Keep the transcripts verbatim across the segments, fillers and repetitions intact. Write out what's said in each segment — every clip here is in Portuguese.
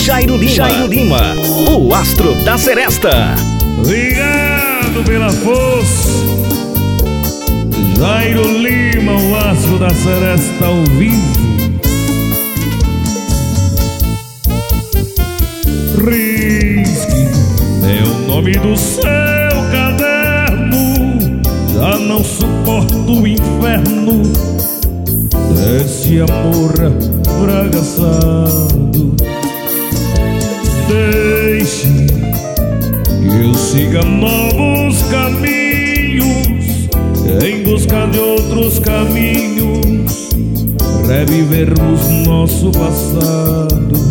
Jairo Lima, Jairo Lima, o astro da seresta. Obrigado pela força. Jairo Lima, o astro da seresta ao vivo. Risque é o nome do seu caderno. Já não suporto o inferno desse amor fragaçado. Deixe que eu siga novos caminhos, em busca de outros caminhos, revivermos nosso passado.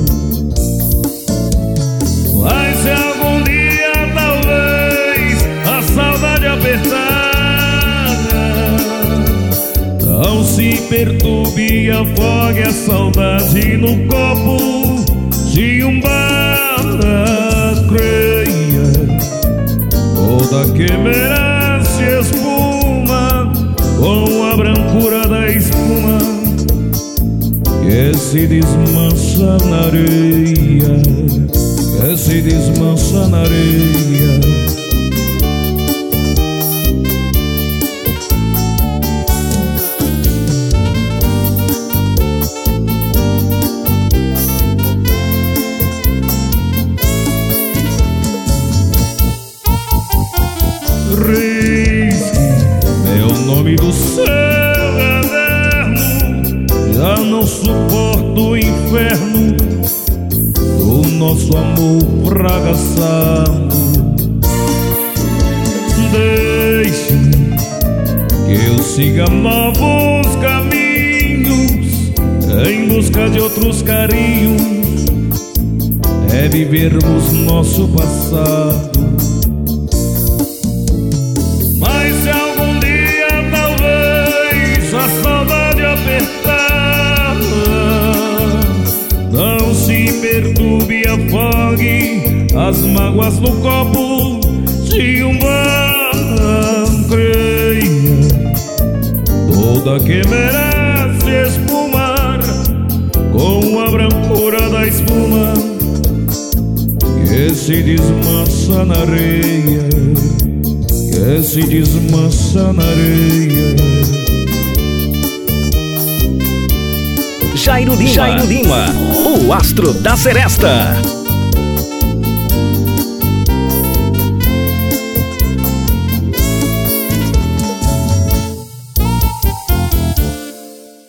Mas se algum dia talvez a saudade apertar, não se perturbe e afogue a saudade no copo de um bar. Creia, toda que merece espuma, com a brancura da espuma que se desmancha na areia, que se desmancha na areia. Risque é o nome do seu caderno. Já não suporto o inferno do nosso amor fracassado. Deixe que eu siga novos caminhos, em busca de outros carinhos, é vivermos nosso passado. Não se perturbe e afogue as mágoas no copo de um bar. Creia, toda que merece espumar, com a brancura da espuma que se desmancha na areia, que se desmancha na areia. Jairo Lima, Jairo Lima, o astro da seresta.